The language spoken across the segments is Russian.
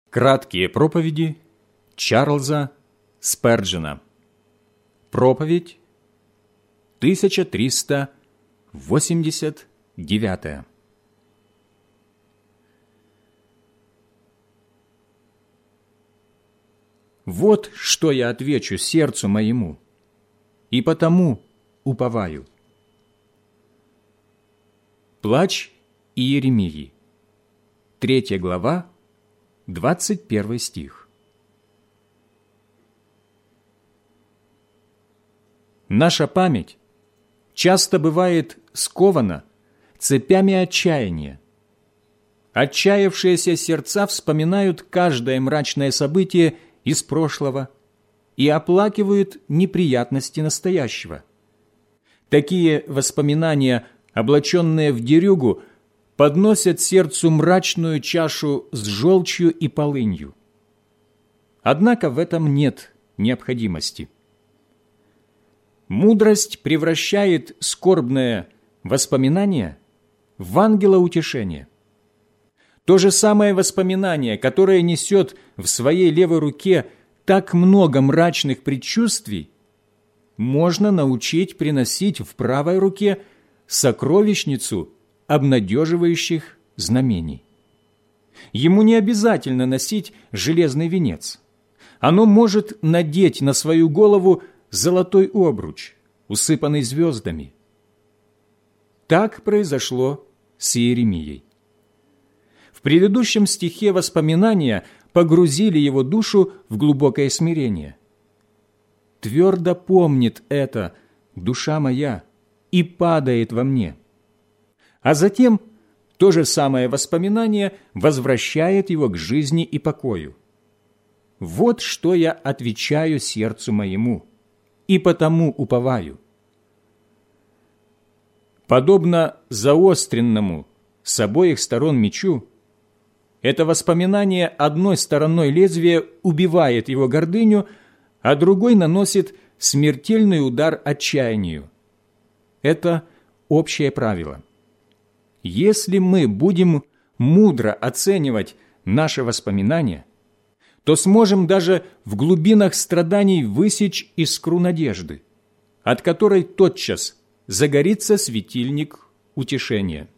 Краткие проповеди Чарльза Сперджена. Проповедь 1389. Вот что я отвечу сердцу моему, и потому уповаю. Плач Иеремии, 3 глава, 21 стих. Наша память часто бывает скована цепями отчаяния. Отчаявшиеся сердца вспоминают каждое мрачное событие из прошлого и оплакивают неприятности настоящего. Такие воспоминания, облаченные в дерюгу, подносят сердцу мрачную чашу с желчью и полынью. Однако в этом нет необходимости. Мудрость превращает скорбное воспоминание в ангела утешения. То же самое воспоминание, которое несет в своей левой руке так много мрачных предчувствий, можно научить приносить в правой руке сокровищницу обнадеживающих знамений. Ему не обязательно носить железный венец. Оно может надеть на свою голову золотой обруч, усыпанный звездами. Так произошло с Иеремией. В предыдущем стихе воспоминания погрузили его душу в глубокое смирение. «Твердо помнит это душа моя и падает во мне». А затем то же самое воспоминание возвращает его к жизни и покою. «Вот что я отвечаю сердцу моему, и потому уповаю». Подобно заостренному с обоих сторон мечу, это воспоминание одной стороной лезвия убивает его гордыню, а другой наносит смертельный удар отчаянию. Это общее правило. Если мы будем мудро оценивать наши воспоминания, то сможем даже в глубинах страданий высечь искру надежды, от которой тотчас загорится светильник утешения.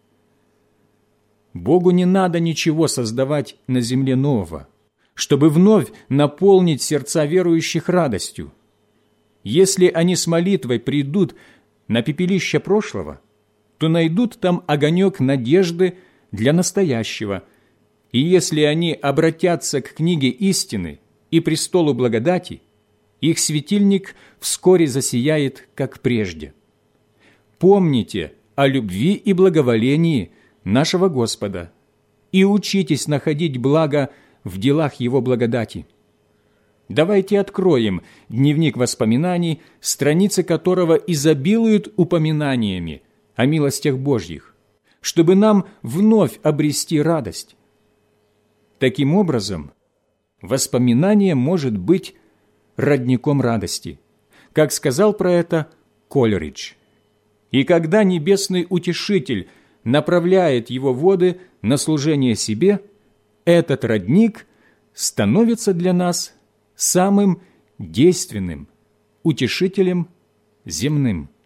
Богу не надо ничего создавать на земле нового, чтобы вновь наполнить сердца верующих радостью. Если они с молитвой придут на пепелище прошлого, то найдут там огонек надежды для настоящего. И если они обратятся к книге истины и престолу благодати, их светильник вскоре засияет, как прежде. Помните о любви и благоволении нашего Господа и учитесь находить благо в делах Его благодати. Давайте откроем дневник воспоминаний, страницы которого изобилуют упоминаниями о милостях Божьих, чтобы нам вновь обрести радость. Таким образом, воспоминание может быть родником радости, как сказал про это Колеридж. И когда Небесный Утешитель направляет его воды на служение себе, этот родник становится для нас самым действенным утешителем земным.